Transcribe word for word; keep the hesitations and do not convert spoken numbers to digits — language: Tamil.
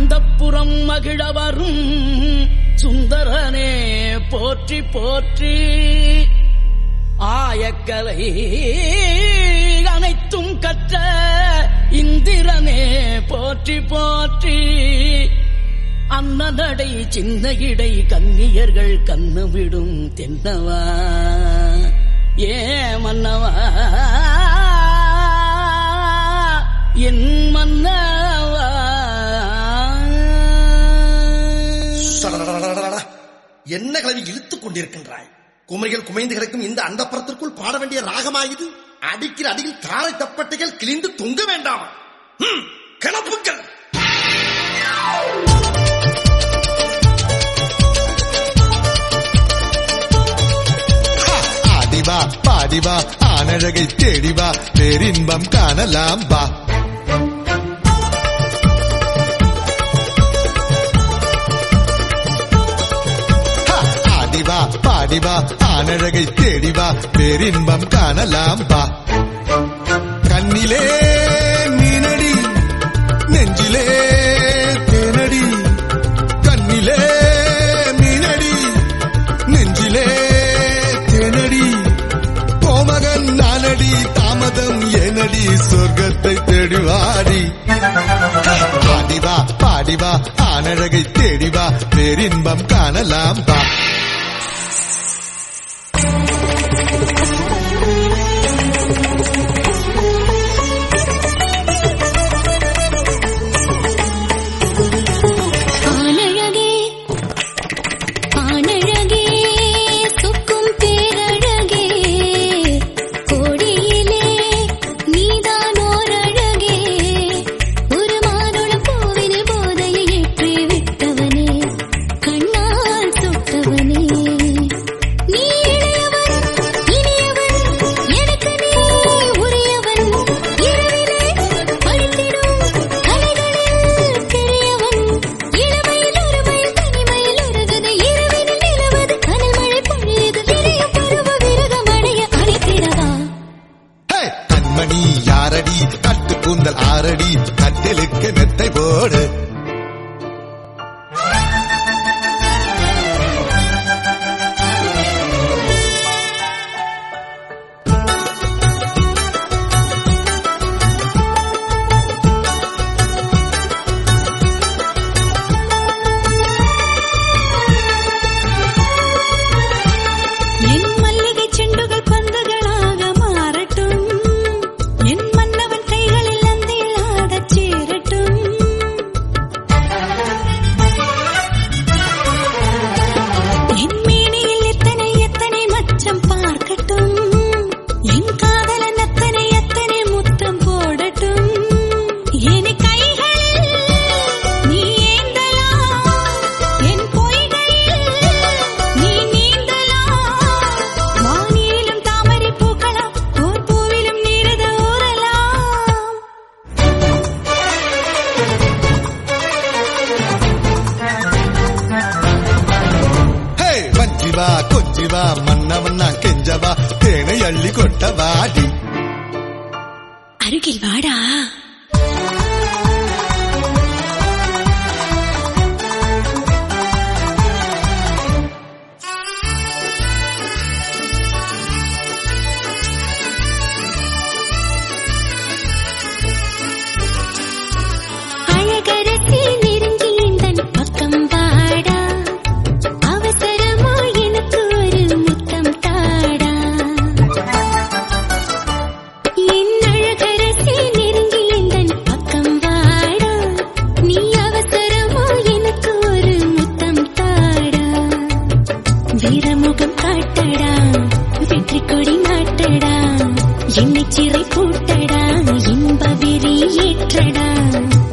அந்தப்புறம் மகிழவரும் சுந்தரனே போற்றி போற்றி. ஆயக்கலை அனைத்தும் கற்ற இந்திரனே போற்றி போற்றி. அன்னநடை சின்ன இடை கன்னியர்கள் கண்ணுவிடும் தென்னவா ஏ மன்னவா என் மன்னவா. என்ன கிளவி இழுத்துக் கொண்டிருக்கின்றாய்? குமரிகள் குமைந்து கிடக்கும் இந்த அந்தப்புறத்திற்குள் பாட வேண்டிய ராகமாயுது. அடிக்கிற அடியில் காரை தப்பட்டைகள் கிழிந்து தொங்க வேண்டாம். கிளப்புங்கள். ஆடிவா பாடிவா ஆனழகை தேடிவா பேரின்பம் காணலாம் வா. ஆடிவா பாடிவா ஆனழகை தேடிவா பேரின்பம் காணலாம் வா. கண்ணிலே மீனடி நெஞ்சிலே தேனடி. கண்ணிலே மீனடி நெஞ்சிலே தேனடி. கோமகன் நானடி தாமதம் ஏனடி சொர்க்கத்தை தேடிவாடி. பாடிவா பாடிவா ஆனழகை தேடிவா பேரின்பம் காணலாம் வா. ஆரடி கட்டிலுக்கு மெத்தை போடு. கொஞ்சிவா மன்னவன்னா கெஞ்சவா தேனை அள்ளி கொட்டவாடி. அருகில் வாடா. வீரமுகம் காட்டடா வெற்றி கொடி நாட்டடா என்னை சிறை கூட்டடா இன்ப விரி ஏற்றடா.